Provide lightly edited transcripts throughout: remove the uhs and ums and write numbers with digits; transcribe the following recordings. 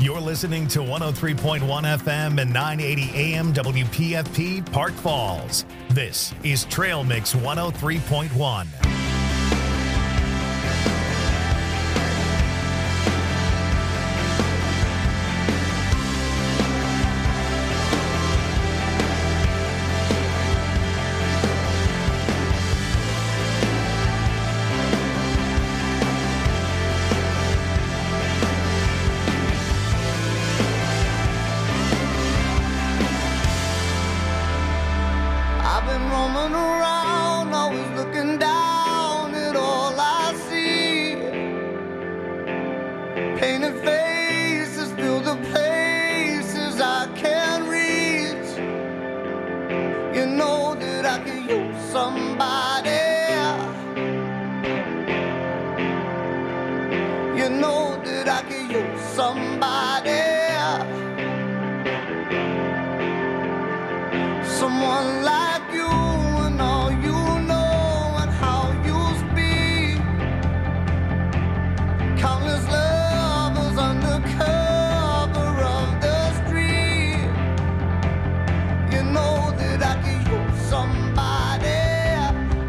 You're listening to 103.1 FM and 980 AM WPFP Park Falls. This is Trail Mix 103.1. Someone like you and all you know and how you speak. Countless lovers under cover of the street. You know that I could use somebody.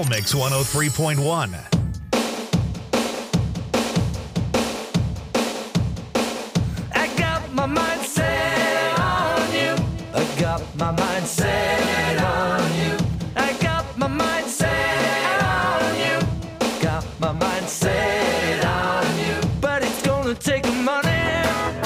Trail Mix 103.1. I got my mind set on you. I got my mind set on you. I got my mind set on you. Got my mind set on you. But it's gonna take money,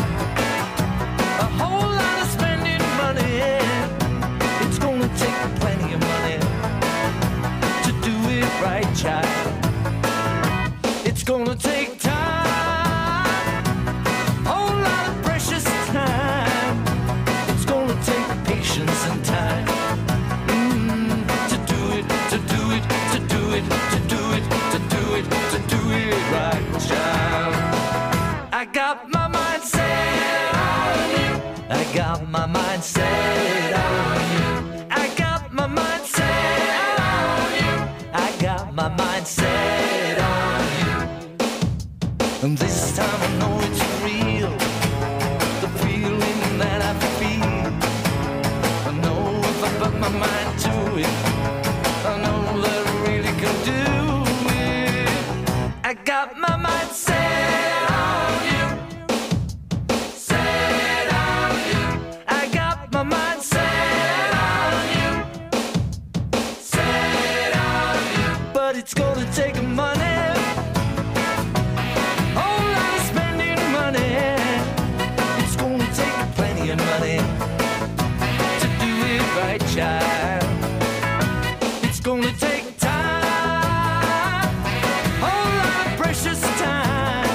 a whole lot of spending money. It's gonna take plenty of money to do it right, child. It's gonna take time, whole lot of precious time. It's gonna take patience and time to do it, to do it, to do it, to do it, to do it, to do it right, child. I got my mind set on you. I got my mind set on you. I got my mind set on you. I got my mind set on you. And this time I know it's real, the feeling that I feel. I know if I put my mind to it, I know that I really can do it. I got my mind set on you. Set on you. I got my mind set on you. Set on you. But it's gonna take money, whole lot of spending money. It's gonna take plenty of money to do it right, child. It's gonna take time, whole lot of precious time.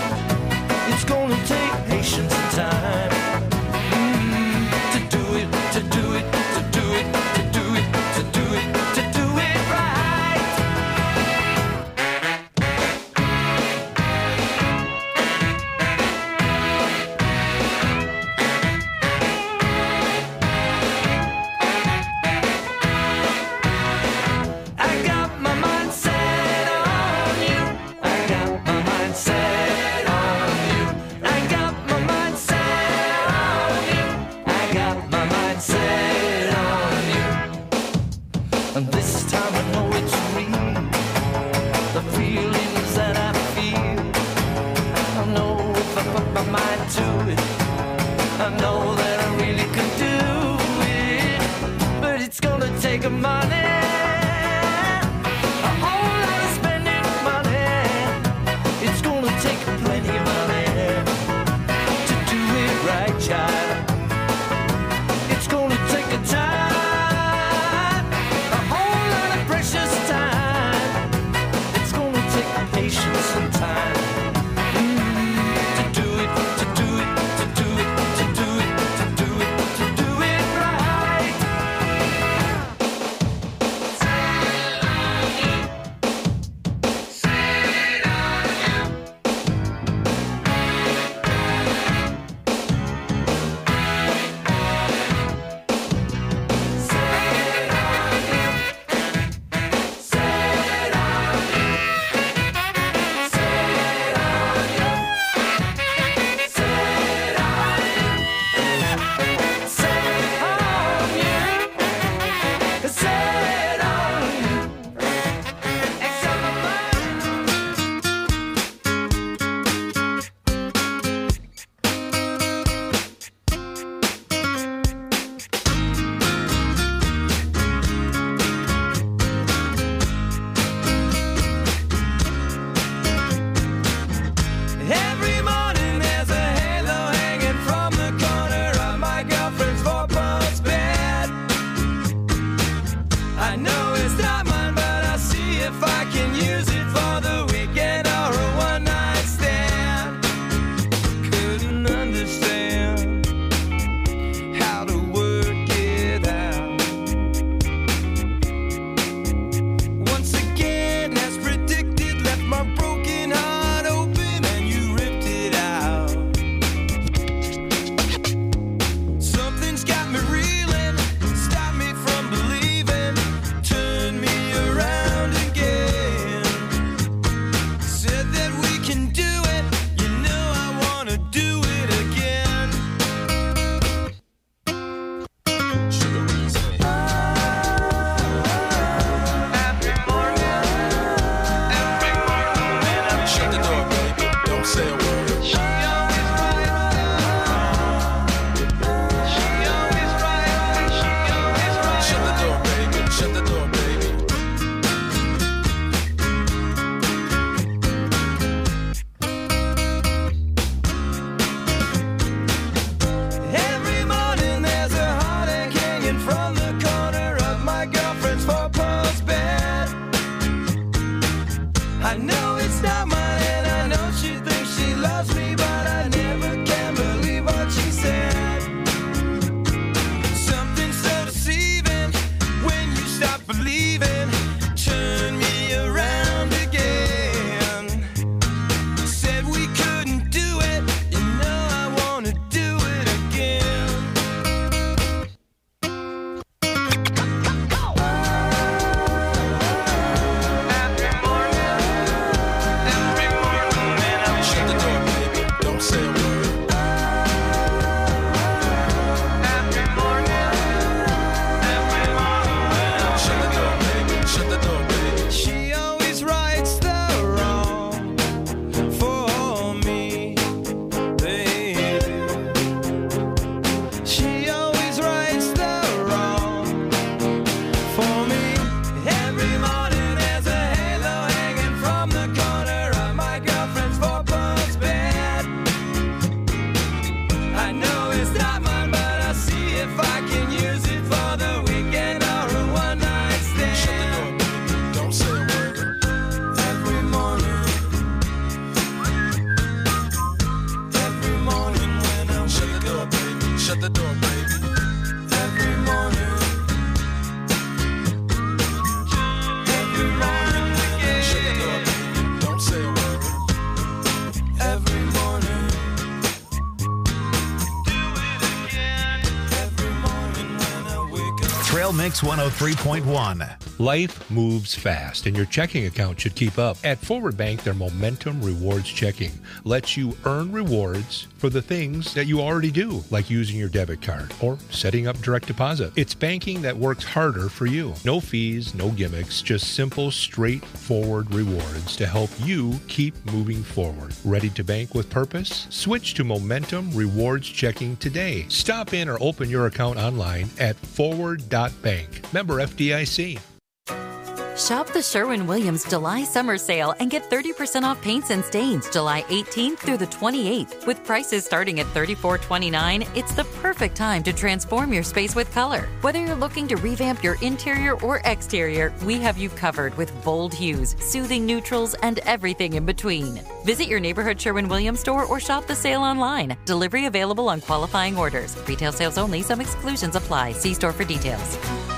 Trail Mix 103.1. Life moves fast, and your checking account should keep up. At Forward Bank, their Momentum Rewards Checking lets you earn rewards for the things that you already do, like using your debit card or setting up direct deposit. It's banking that works harder for you. No fees, no gimmicks, just simple, straightforward rewards to help you keep moving forward. Ready to bank with purpose? Switch to Momentum Rewards Checking today. Stop in or open your account online at forward.bank. Member FDIC. Shop the Sherwin-Williams July Summer Sale and get 30% off paints and stains July 18th through the 28th. With prices starting at $34.29, it's the perfect time to transform your space with color. Whether you're looking to revamp your interior or exterior, we have you covered with bold hues, soothing neutrals, and everything in between. Visit your neighborhood Sherwin-Williams store or shop the sale online. Delivery available on qualifying orders. Retail sales only. Some exclusions apply. See store for details.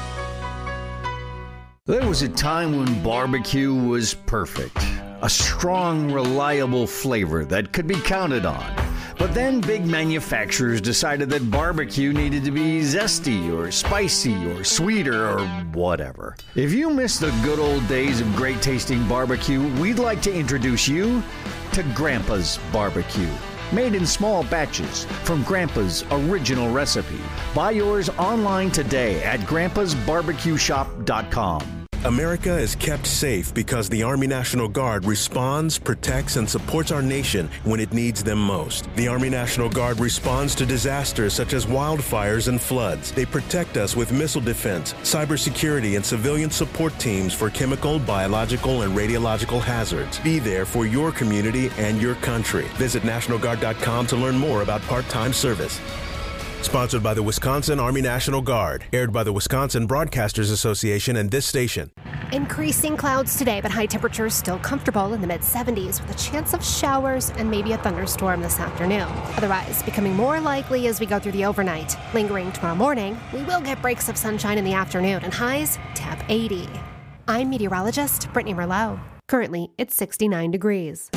There was a time when barbecue was perfect. A strong, reliable flavor that could be counted on. But then big manufacturers decided that barbecue needed to be zesty or spicy or sweeter or whatever. If you miss the good old days of great tasting barbecue, we'd like to introduce you to Grandpa's Barbecue. Made in small batches from Grandpa's original recipe. Buy yours online today at grandpasbarbecueshop.com. America is kept safe because the Army National Guard responds, protects, and supports our nation when it needs them most. The Army National Guard responds to disasters such as wildfires and floods. They protect us with missile defense, cybersecurity, and civilian support teams for chemical, biological, and radiological hazards. Be there for your community and your country. Visit NationalGuard.com to learn more about part-time service. Sponsored by the Wisconsin Army National Guard. Aired by the Wisconsin Broadcasters Association and this station. Increasing clouds today, but high temperatures still comfortable in the mid-70s with a chance of showers and maybe a thunderstorm this afternoon. Otherwise, becoming more likely as we go through the overnight. Lingering tomorrow morning, we will get breaks of sunshine in the afternoon and highs tap 80. I'm meteorologist Brittany Merlot. Currently, it's 69 degrees.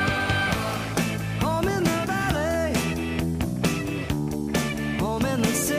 Home in the valley, home in the city.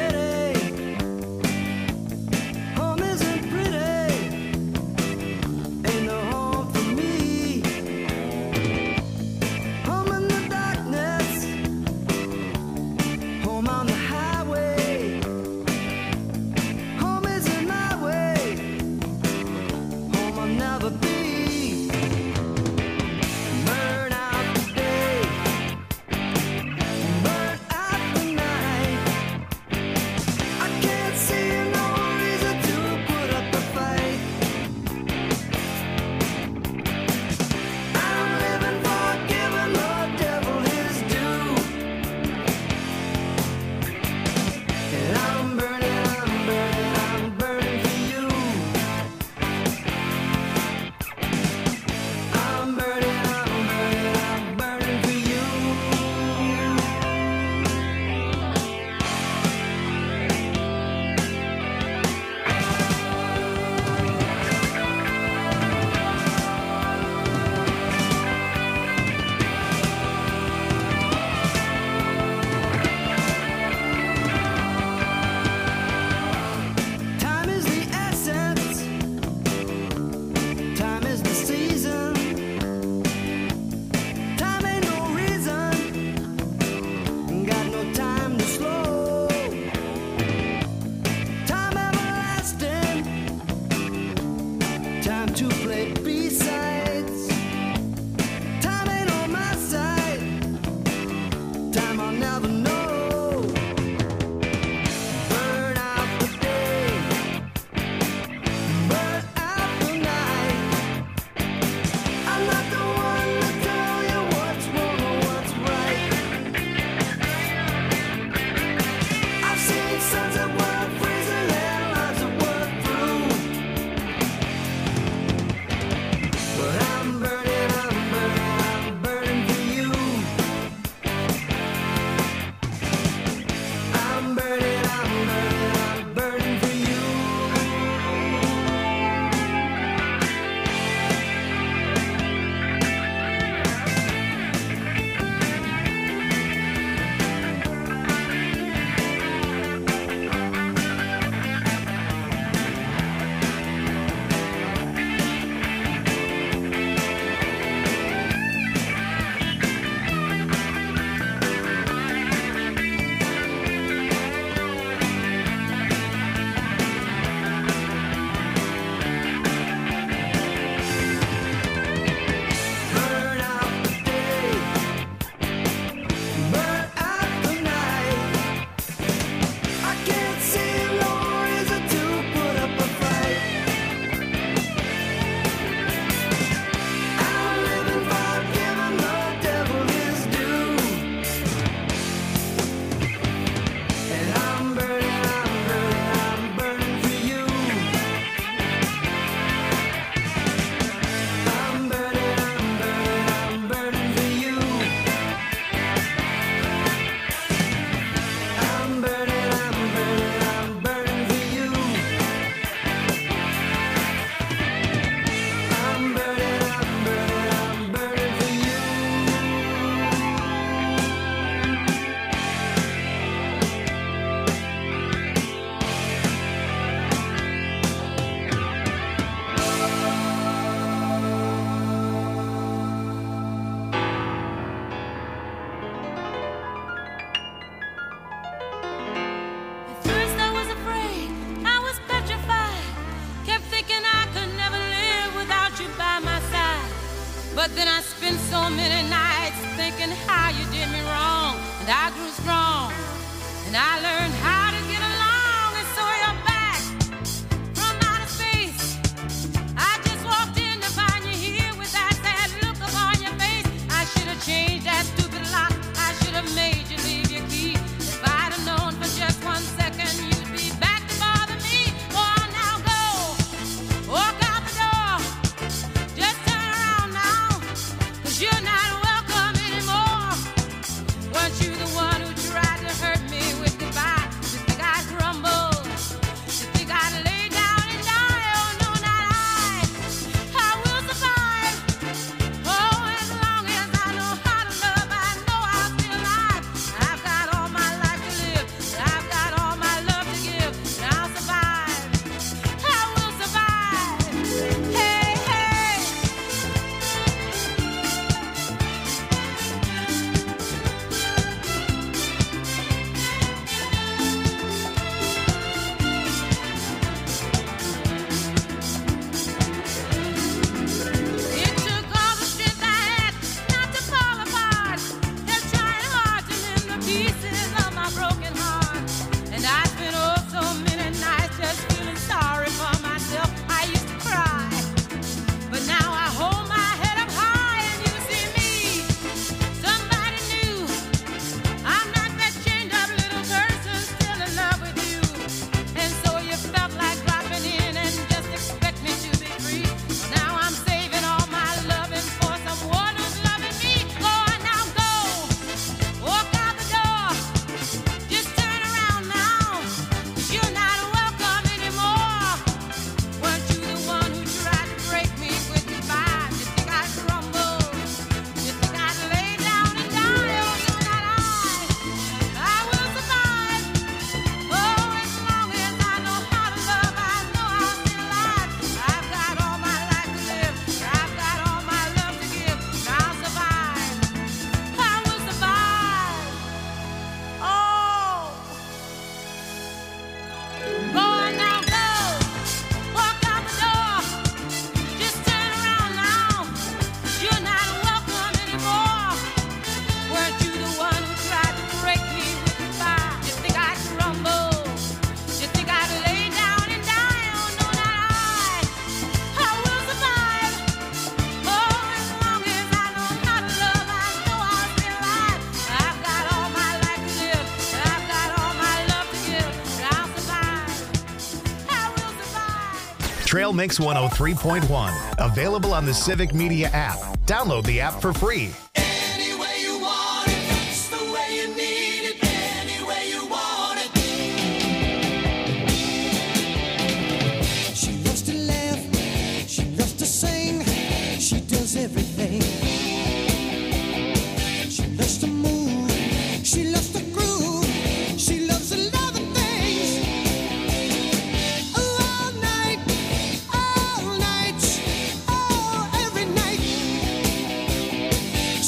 so many nights thinking how you did me wrong. And I grew strong, and I learned how to get along. And so you're back from outer space. I just walked in to find you here with that sad look upon your face. I should have changed that stupid lock. I should have made you leave your key. If I'd have known for just 1 second you'd be back to bother me. Oh, now go, walk out the door. Just turn around now, 'cause you're not welcome anymore. Weren't you the one who tried to hurt me with goodbye? You think I'd crumble? You think I'd lay down and die? Oh, no, not I. I will survive. Oh, as long as I know how to love, I know I'll be alive. I've got all my life to live. I've got all my love to give. And I'll survive. I will survive. Hey, hey. It took all the strength I had not to fall apart. They're trying hard to mend the pieces of my broken heart. And I spent oh so many nights just feeling sorry for myself. I used to cry, but now I hold my head up high and you see me, somebody new. I'm not that chained up little person still in love with you. And so you felt like dropping in and just expect me to be free. Well, now I'm saving all my loving for someone who's loving me. Go on now, go, walk out the door. Just turn around now, 'cause you're not welcome anymore. Weren't you the one who tried to break me with goodbye? You think I'd crumble? You think I'd lay down and die? Oh, no, not I. I will survive. Oh, as long as I know how to love, I know I'll be alive. I've got all my life to live. I've got all my love to give. And I'll survive. I will survive. Oh. Go on now, go. Walk out the door. Just turn around now, 'cause you're not welcome anymore. Weren't you the one who tried to break me with goodbye? You think I'd crumble? You think I'd lay down and die? Oh, no, not I. I will survive. Oh, as long as I know how to love, I know I'll be alive. I've got all my life to live. I've got all my love to give. And I'll survive. I will survive. Trail Mix 103.1. Available on the Civic Media app. Download the app for free. Any way you want it, it's the way you need it. Any way you want it. She loves to laugh, she loves to sing, she does everything. She loves to move, she loves to groove, she loves a lot of things. All night, oh, every night.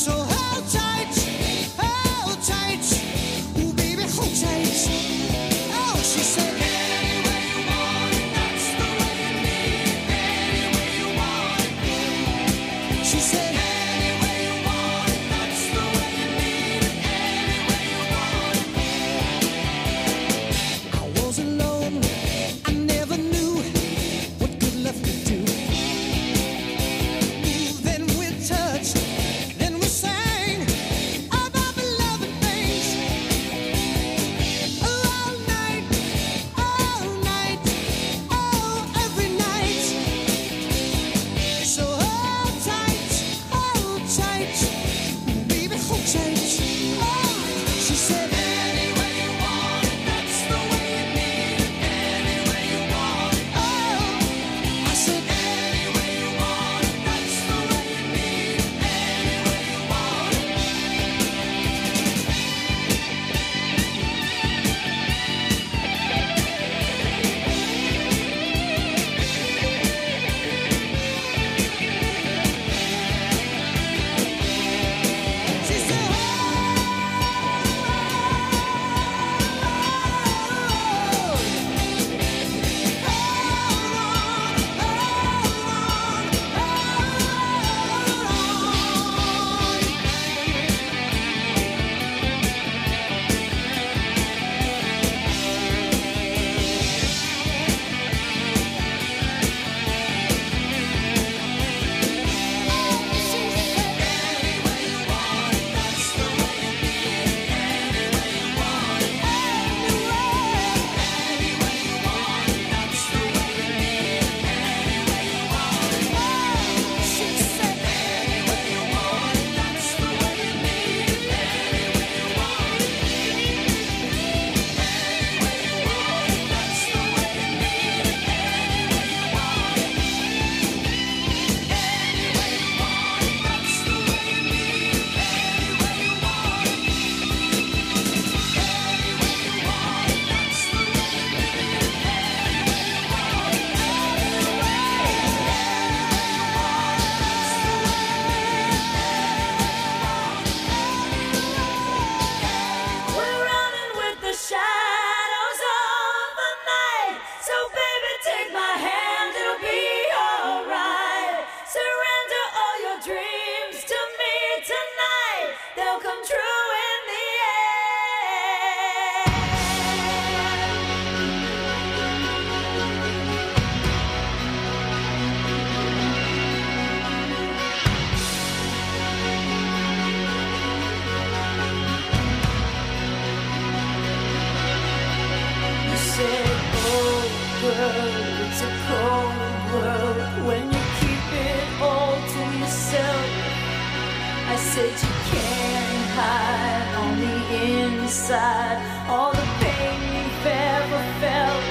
whole world when you keep it all to yourself. I said you can't hide on the inside all the pain you've ever felt.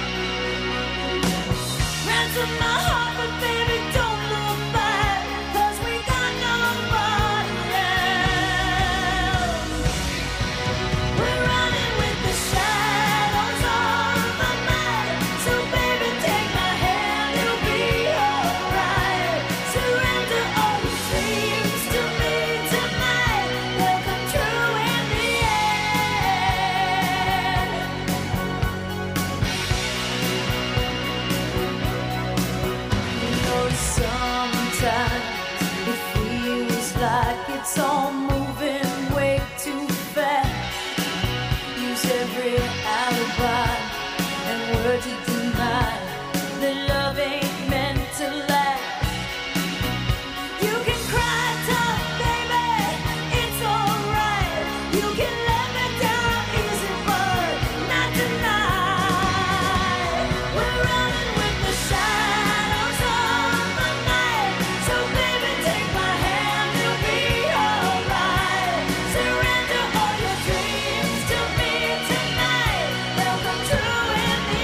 Ransom my heart, but baby, don't look back, 'cause we got nobody else. We're running with the shadows of the night. So baby, take my hand, it'll be alright. Surrender all your dreams to me tonight. They'll come true in the end. You know, sometimes it feels like it's all moving way too fast. Use every alibi and word to deny that love ain't meant to last. You can cry tough, baby, it's alright. You can let me down easy, but not tonight. We're running with the shadows of the night. So baby, take my hand, it'll be alright. Surrender all your dreams to me tonight. They'll come true in the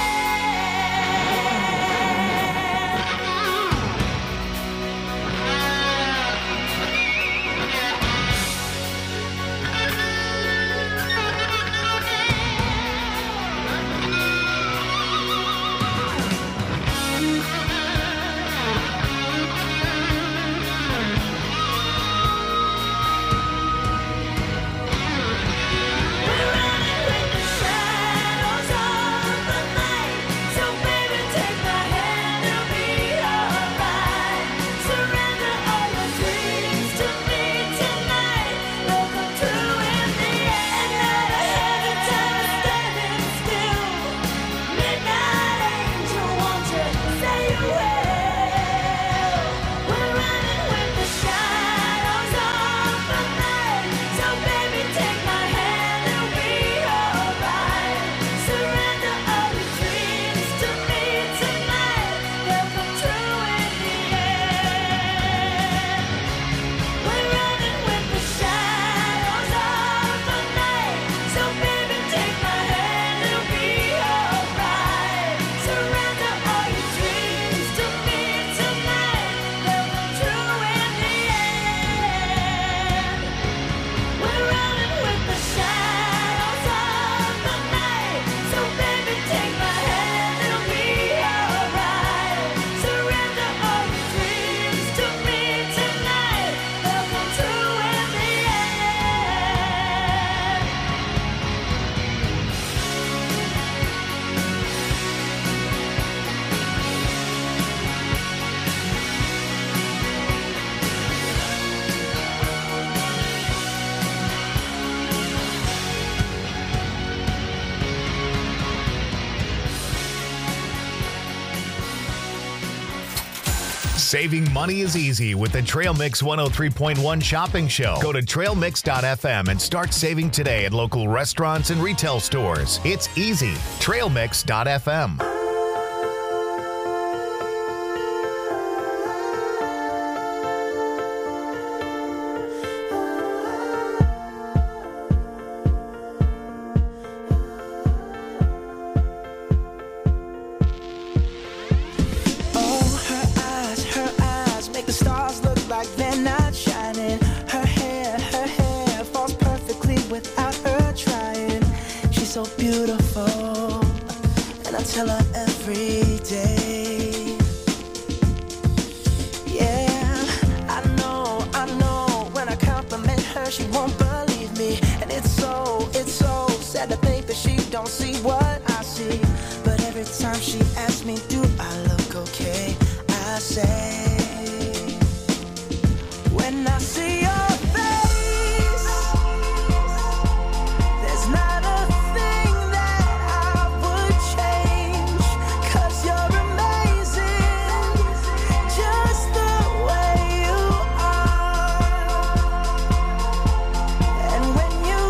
Saving money is easy with the Trail Mix 103.1 shopping show. Go to trailmix.fm and start saving today at local restaurants and retail stores. It's easy. Trailmix.fm.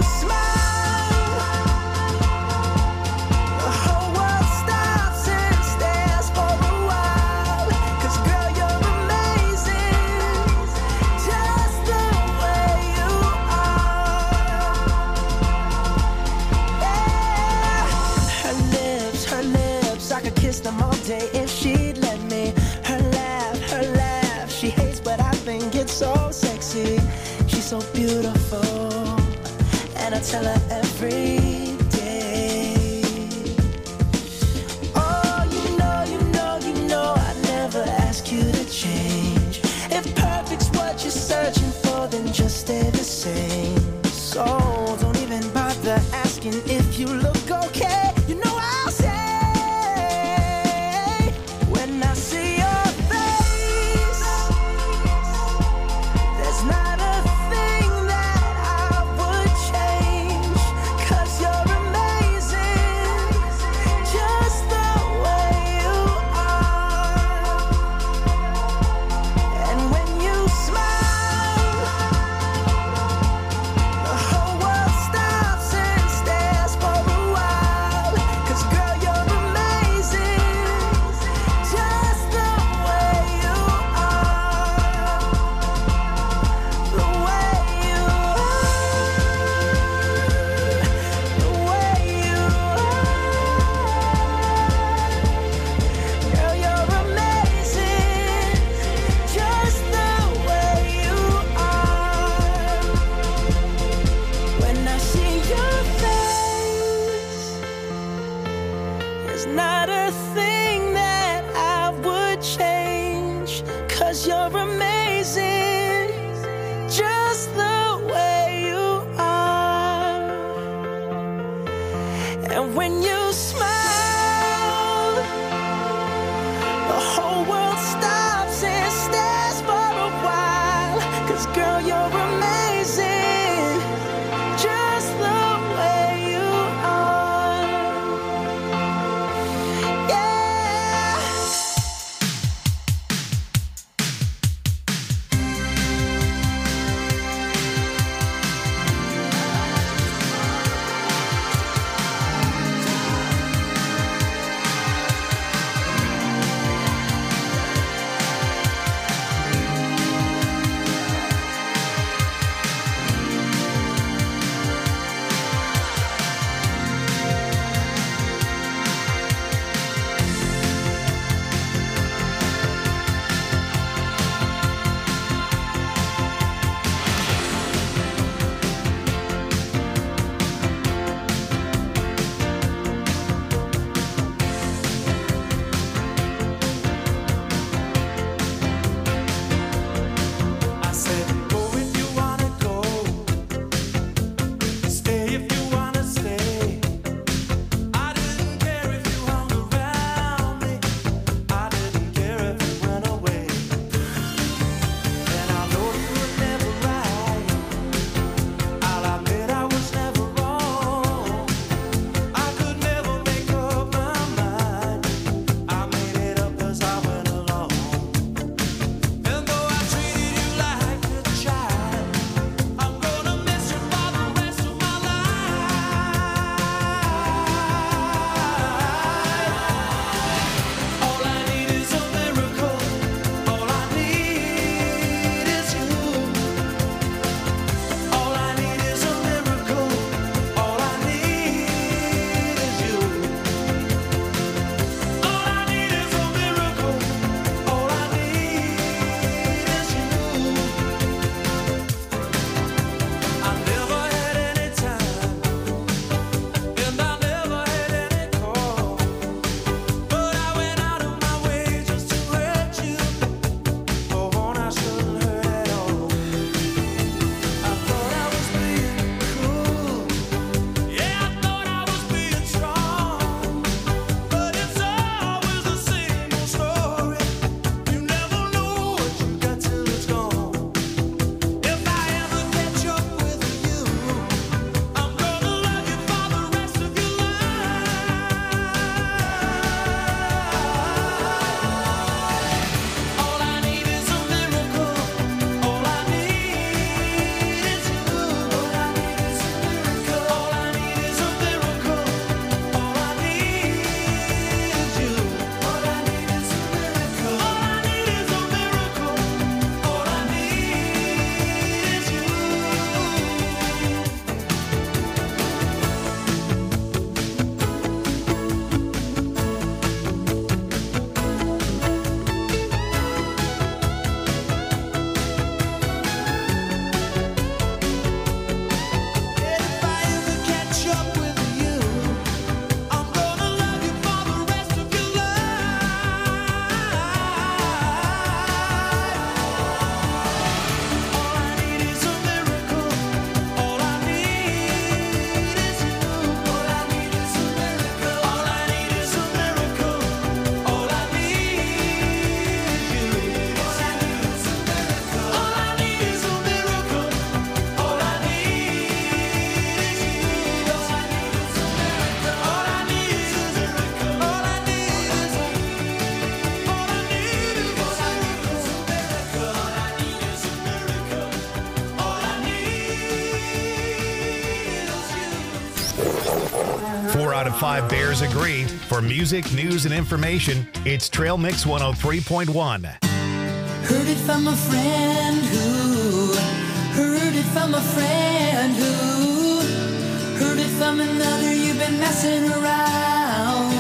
The whole world stops and all day if she'd let me. Her laugh, she hates, but I think it's so sexy. She's so beautiful, and I tell her every day. Oh, you know, I'd never ask you to change. If perfect's what you're searching for, then just stay the same. So don't even bother asking if you look okay. You know I'll say, when I see your face, there's not a thing that I would change. 'Cause you're out of 5 Bears agree. For music, news, and information, it's Trail Mix 103.1. Heard it from a friend who heard it from a friend who heard it from another. You've been messing around.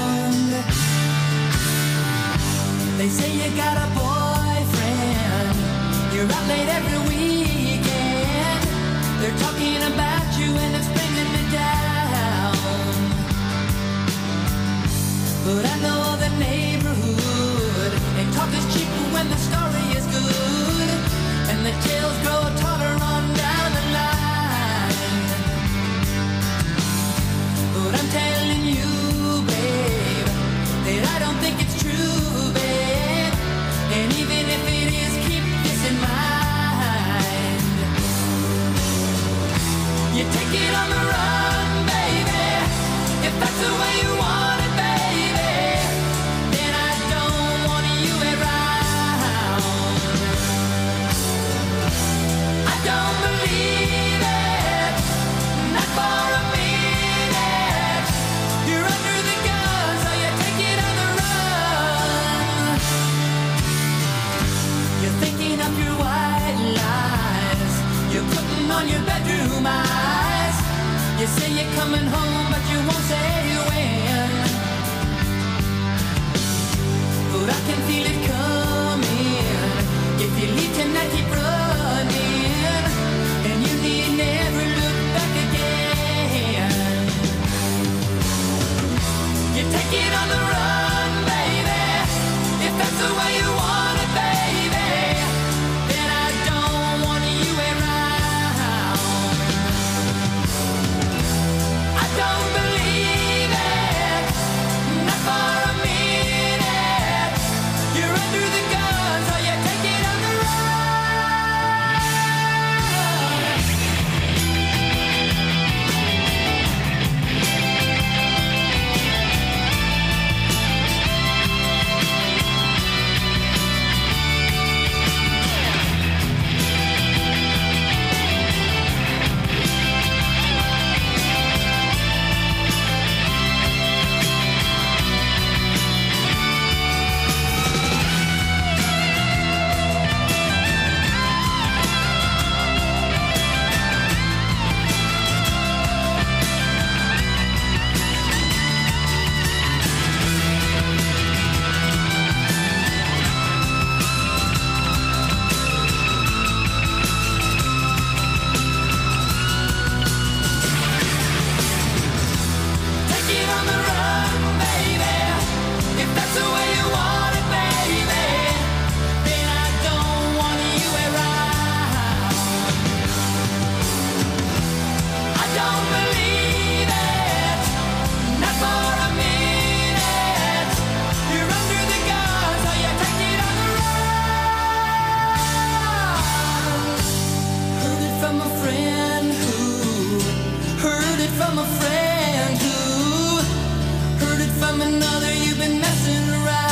They say you got a boyfriend. You're out late every weekend. They're talking about you and it's bringing me down. But I know the neighborhood, and talk is cheap when the story is good, and the tales grow taller on down the line. But I'm telling you, babe, that I don't think it's true, babe. And even if it is, keep this in mind. You take it on the run, baby, if that's the way you want it, baby. Then I don't want you around. I don't believe it, not for a minute. You're under the gun, so you take it on the run. You're thinking of your white lies. You're putting on your bedroom eyes. You say you're coming home, but you won't say when. But I can feel it coming. If you leave tonight, keep running, and you need never look back again. You take it on the run, baby, if that's the way you want it, baby. Then I don't want you around. I don't believe it, not for a minute. You're under the gun, so you take it on the run. Take it on the run, baby, if that's the way you want it, baby. Then I don't want you around. I don't believe it, not for a minute. You're under the gun, so you take it on the run. Heard it from a friend who heard it from a friend who heard it from another. You've been messing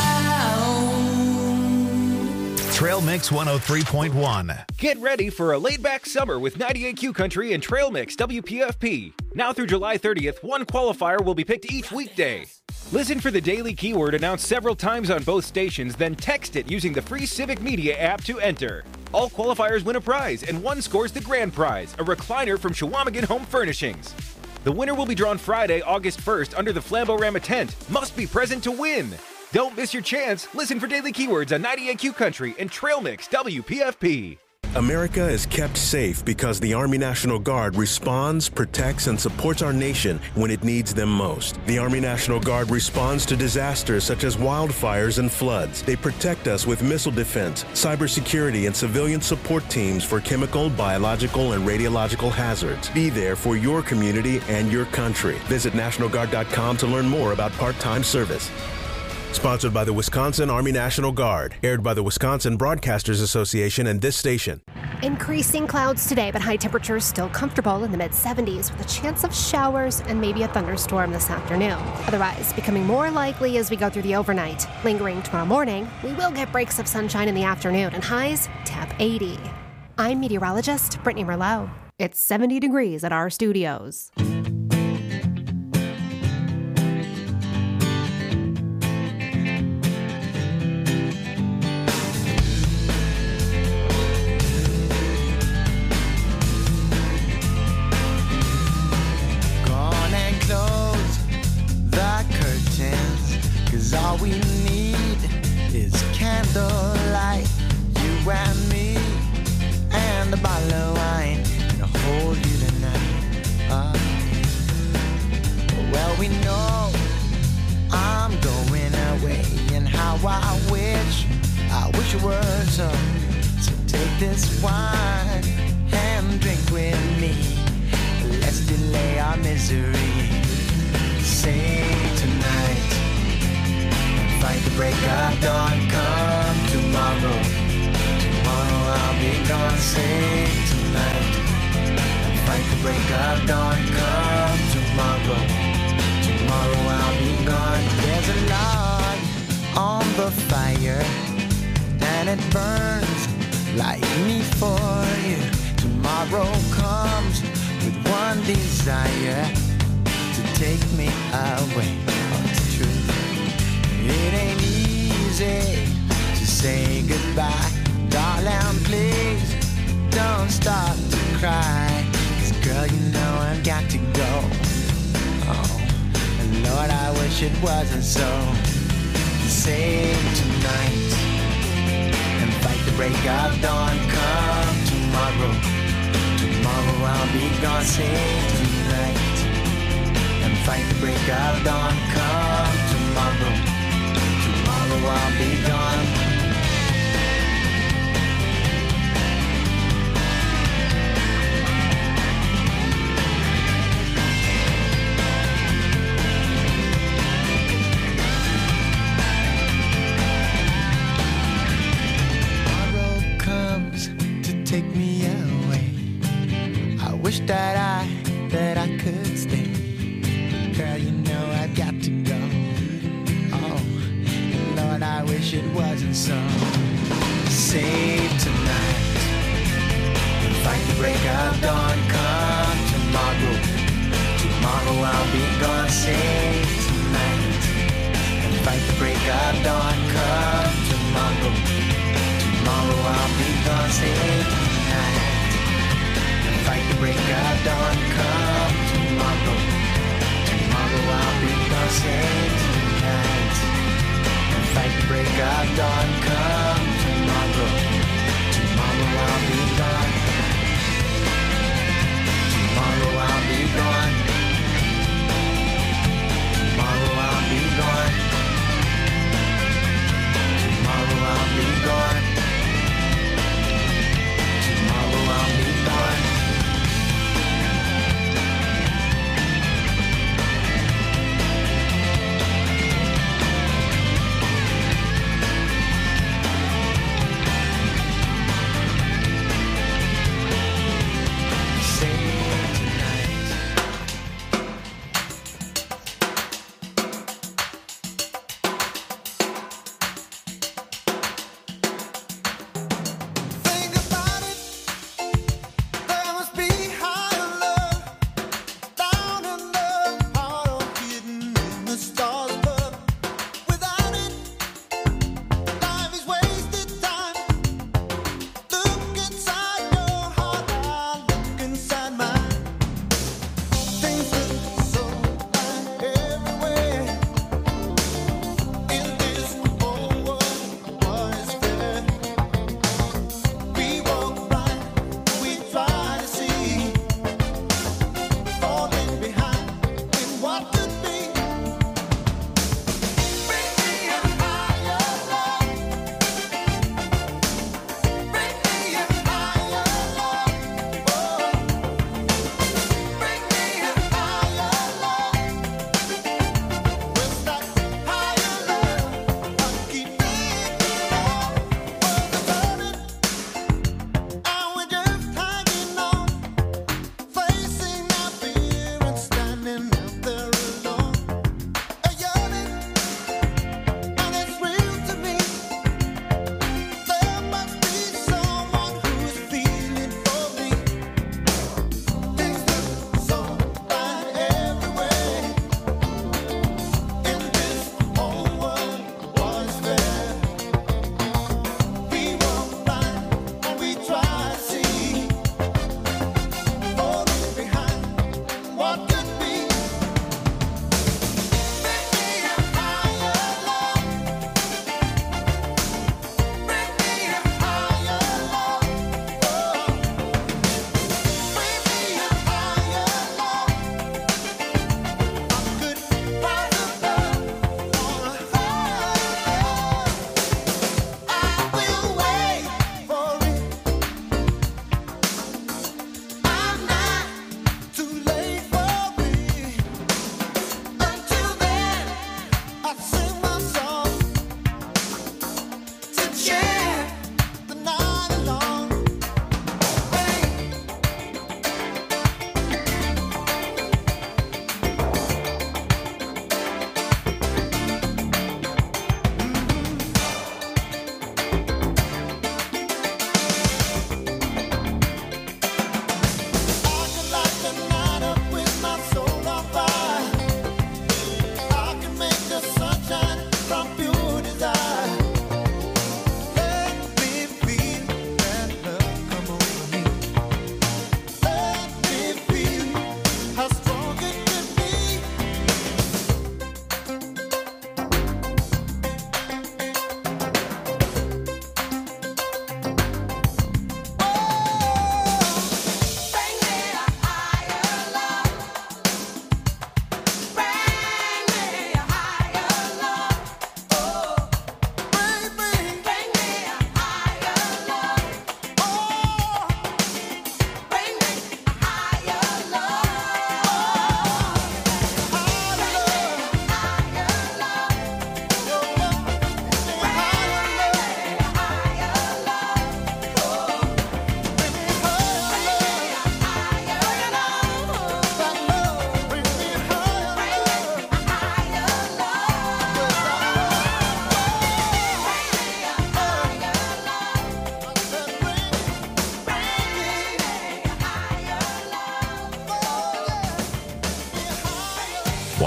around. Trail Mix 103.1. Get ready for a laid-back summer with 98Q Country and Trail Mix WPFP. Now through July 30th, one qualifier will be picked each weekday. Listen for the daily keyword announced several times on both stations, then text it using the free Civic Media app to enter. All qualifiers win a prize, and one scores the grand prize, a recliner from Shawamigan Home Furnishings. The winner will be drawn Friday, August 1st under the Flamborama tent. Must be present to win. Don't miss your chance. Listen for daily keywords on 98Q Country and Trail Mix WPFP. America is kept safe because the Army National Guard responds, protects, and supports our nation when it needs them most. The Army National Guard responds to disasters such as wildfires and floods. They protect us with missile defense, cybersecurity, and civilian support teams for chemical, biological, and radiological hazards. Be there for your community and your country. Visit NationalGuard.com to learn more about part-time service. Sponsored by the Wisconsin Army National Guard. Aired by the Wisconsin Broadcasters Association and this station. Increasing clouds today, but high temperatures still comfortable in the mid-70s with a chance of showers and maybe a thunderstorm this afternoon. Otherwise, becoming more likely as we go through the overnight. Lingering tomorrow morning, we will get breaks of sunshine in the afternoon and highs tap 80. I'm meteorologist Brittany Merlot. It's 70 degrees at our studios. candlelight, you and me, and a bottle of wine, and I'll hold you tonight. Well, we know I'm going away, and how I wish it were so. So take this wine and drink with me. Let's delay our misery. Sing tonight and fight the break of dawn. Come tomorrow, tomorrow I'll be gone. Sing tonight and fight the break of dawn. Come tomorrow, tomorrow I'll be gone. There's a log on the fire and it burns like me for you. Tomorrow comes with one desire, to take me away. Oh, it's true. It ain't easy to say goodbye. Darling, please don't start to cry. 'Cause girl, you know I've got to go. Oh, and Lord, I wish it wasn't so. Save tonight and fight the break of dawn. Come tomorrow, tomorrow I'll be gone. Save tonight and fight the break of dawn. Come tomorrow, tomorrow I'll be gone. Tomorrow comes to take me away. I wish that I could stay. Girl, you know I've got to go. Oh, Lord, I wish it wasn't so. Save tonight and fight the break of dawn. Come tomorrow, tomorrow I'll be gone. Save tonight and fight the break of dawn. Come tomorrow, tomorrow I'll be gone. Save tonight and fight the break of dawn. Come tomorrow, tomorrow I'll be gone. Save tonight and fight the break of dawn. Come tomorrow, tomorrow I'll be gone. Tomorrow I'll be gone. Tomorrow I'll be gone. Tomorrow I'll be gone. Tomorrow I'll be gone.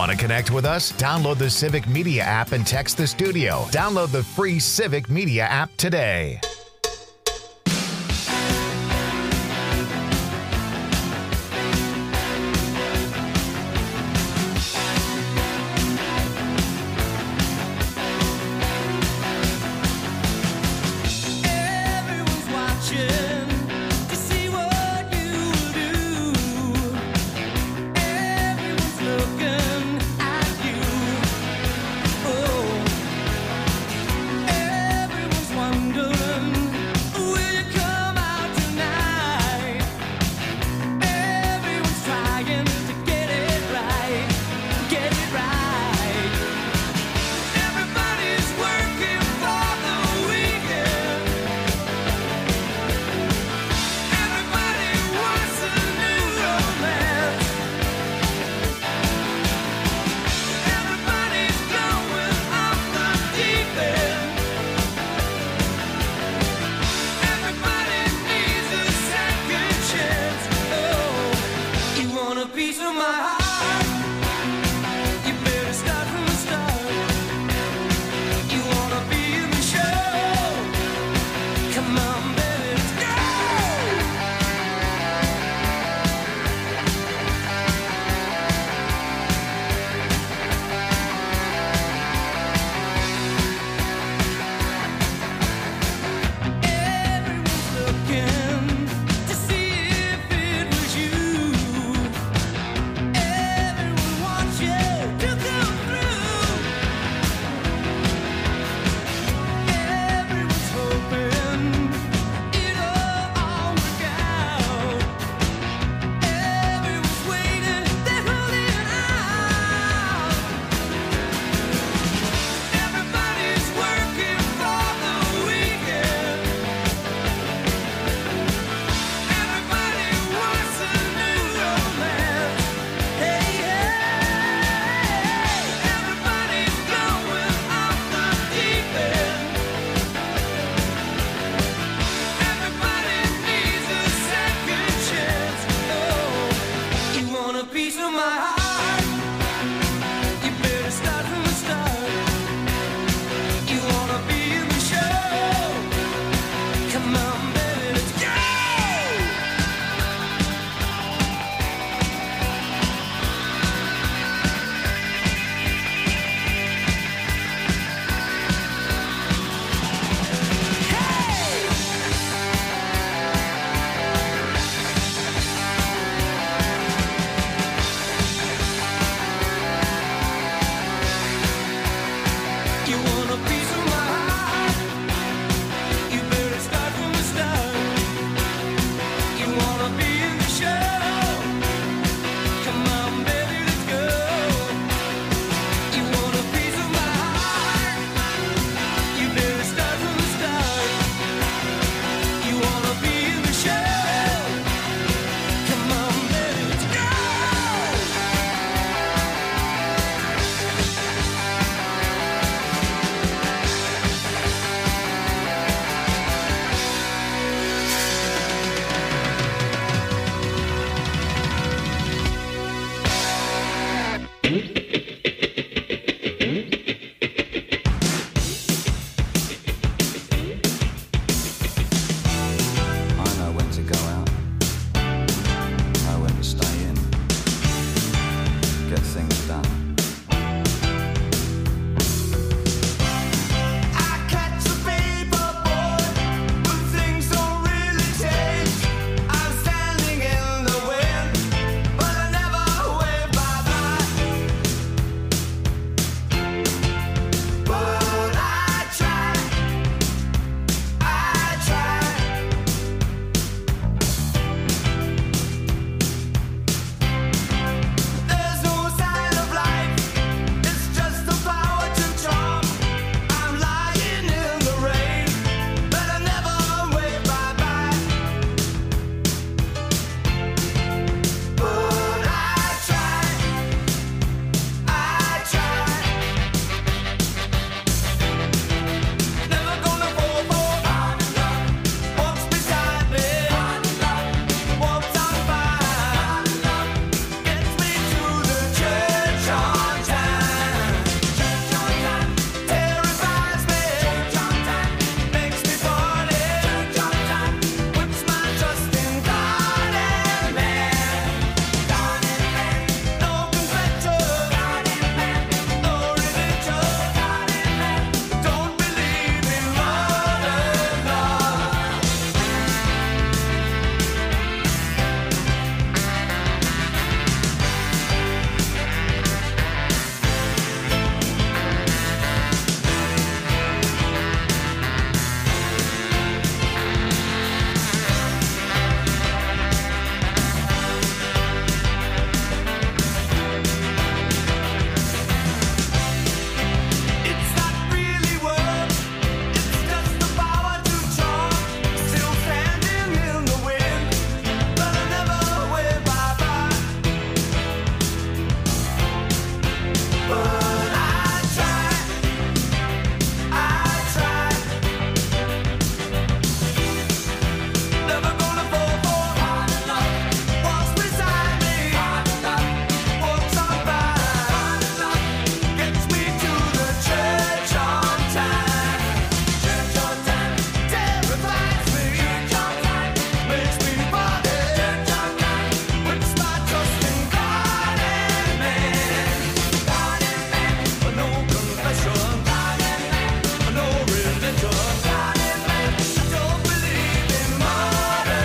Want to connect with us? Download the Civic Media app and text the studio. Download the free Civic Media app today.